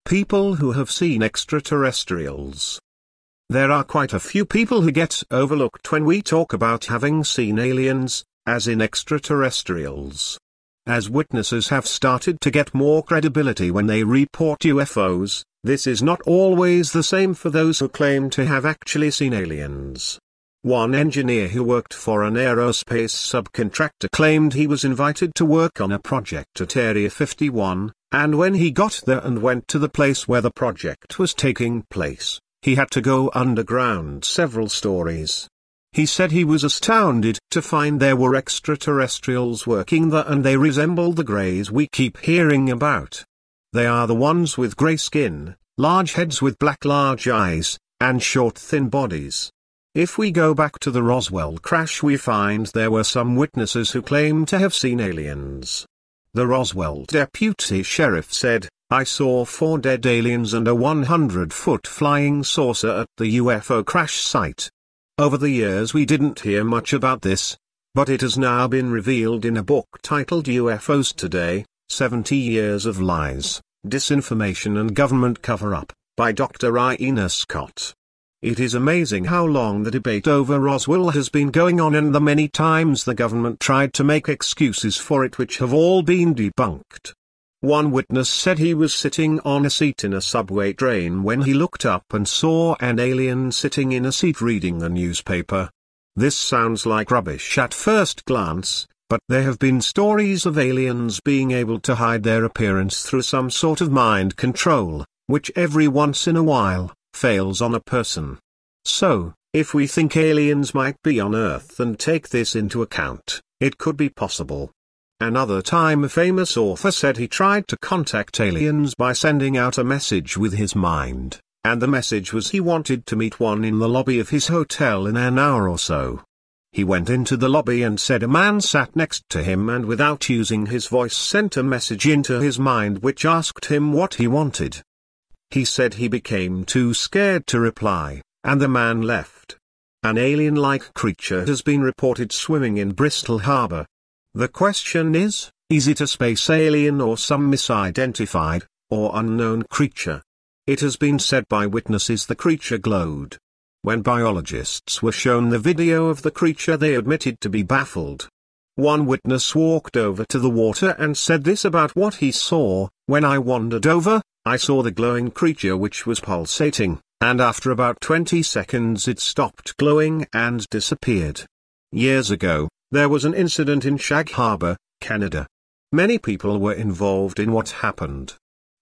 People who have seen extraterrestrials. There are quite a few people who get overlooked when we talk about having seen aliens, as in extraterrestrials. As witnesses have started to get more credibility when they report UFOs, this is not always the same for those who claim to have actually seen aliens. One engineer who worked for an aerospace subcontractor claimed he was invited to work on a project at Area 51, and when he got there and went to the place where the project was taking place, he had to go underground several stories. He said he was astounded to find there were extraterrestrials working there, and they resemble the greys we keep hearing about. They are the ones with grey skin, large heads with black large eyes, and short thin bodies. If we go back to the Roswell crash, we find there were some witnesses who claim to have seen aliens. The Roswell deputy sheriff said, "I saw 4 dead aliens and a 100-foot flying saucer at the UFO crash site." Over the years we didn't hear much about this, but it has now been revealed in a book titled UFOs Today, 70 Years of Lies, Disinformation and Government Cover-Up, by Dr. Ina Scott. It is amazing how long the debate over Roswell has been going on and the many times the government tried to make excuses for it which have all been debunked. One witness said he was sitting on a seat in a subway train when he looked up and saw an alien sitting in a seat reading a newspaper. This sounds like rubbish at first glance, but there have been stories of aliens being able to hide their appearance through some sort of mind control, which every once in a while fails on a person. So, if we think aliens might be on Earth and take this into account, it could be possible. Another time a famous author said he tried to contact aliens by sending out a message with his mind, and the message was he wanted to meet one in the lobby of his hotel in an hour or so. He went into the lobby and said a man sat next to him, and without using his voice sent a message into his mind which asked him what he wanted. He said he became too scared to reply, and the man left. An alien-like creature has been reported swimming in Bristol Harbour. The question is it a space alien or some misidentified, or unknown creature? It has been said by witnesses the creature glowed. When biologists were shown the video of the creature, they admitted to be baffled. One witness walked over to the water and said this about what he saw: "When I wandered over, I saw the glowing creature which was pulsating, and after about 20 seconds it stopped glowing and disappeared." Years ago, there was an incident in Shag Harbor, Canada. Many people were involved in what happened.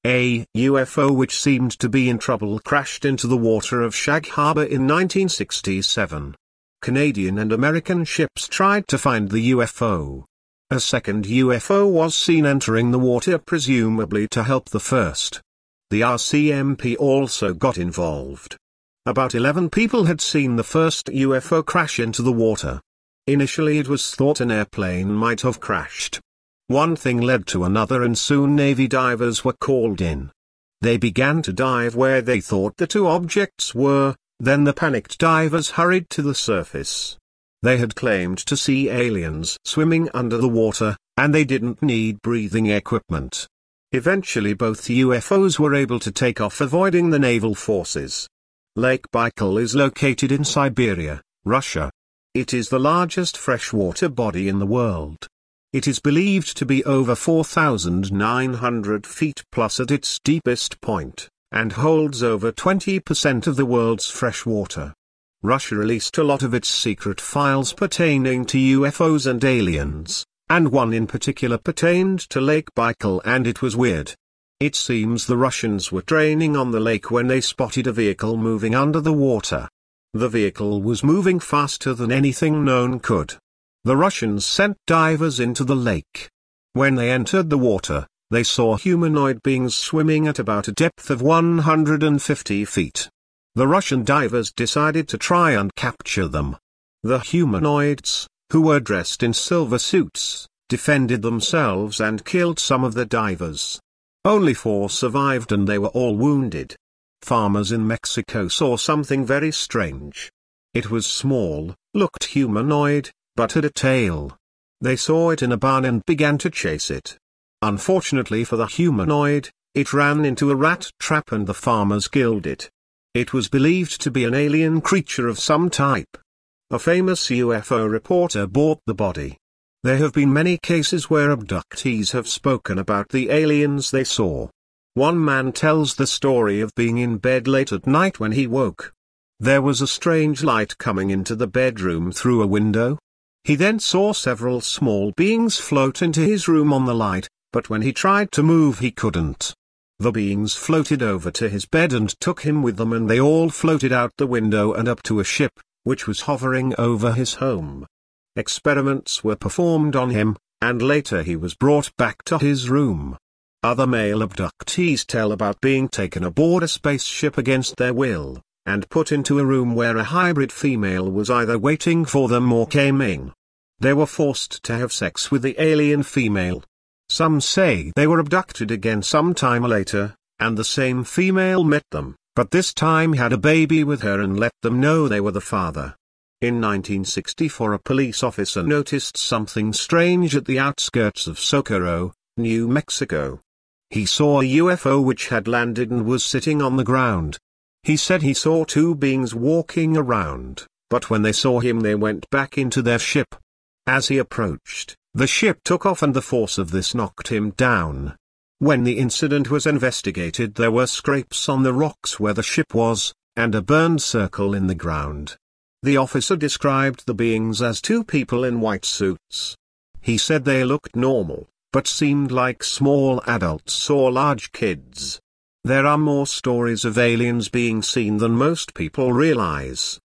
A UFO which seemed to be in trouble crashed into the water of Shag Harbor in 1967. Canadian and American ships tried to find the UFO. A second UFO was seen entering the water, presumably to help the first. The RCMP also got involved. About 11 people had seen the first UFO crash into the water. Initially it was thought an airplane might have crashed. One thing led to another, and soon Navy divers were called in. They began to dive where they thought the two objects were, then the panicked divers hurried to the surface. They had claimed to see aliens swimming under the water, and they didn't need breathing equipment. Eventually both UFOs were able to take off, avoiding the naval forces. Lake Baikal is located in Siberia, Russia. It is the largest freshwater body in the world. It is believed to be over 4,900 feet plus at its deepest point, and holds over 20% of the world's fresh water. Russia released a lot of its secret files pertaining to UFOs and aliens, and one in particular pertained to Lake Baikal, and it was weird. It seems the Russians were training on the lake when they spotted a vehicle moving under the water. The vehicle was moving faster than anything known could. The Russians sent divers into the lake. When they entered the water, they saw humanoid beings swimming at about a depth of 150 feet. The Russian divers decided to try and capture them. The humanoids, who were dressed in silver suits, defended themselves and killed some of the divers. Only 4 survived and they were all wounded. Farmers in Mexico saw something very strange. It was small, looked humanoid, but had a tail. They saw it in a barn and began to chase it. Unfortunately for the humanoid, It ran into a rat trap and the farmers killed it. It was believed to be an alien creature of some type. A famous UFO reporter bought the body. There have been many cases where abductees have spoken about the aliens they saw. One man tells the story of being in bed late at night when he woke. There was a strange light coming into the bedroom through a window. He then saw several small beings float into his room on the light, but when he tried to move he couldn't. The beings floated over to his bed and took him with them, and they all floated out the window and up to a ship, which was hovering over his home. Experiments were performed on him, and later he was brought back to his room. Other male abductees tell about being taken aboard a spaceship against their will, and put into a room where a hybrid female was either waiting for them or came in. They were forced to have sex with the alien female. Some say they were abducted again some time later, and the same female met them, but this time had a baby with her and let them know they were the father. In 1964, a police officer noticed something strange at the outskirts of Socorro, New Mexico. He saw a UFO which had landed and was sitting on the ground. He said he saw two beings walking around, but when they saw him they went back into their ship. As he approached, the ship took off and the force of this knocked him down. When the incident was investigated, there were scrapes on the rocks where the ship was, and a burned circle in the ground. The officer described the beings as two people in white suits. He said they looked normal, but seemed like small adults or large kids. There are more stories of aliens being seen than most people realize.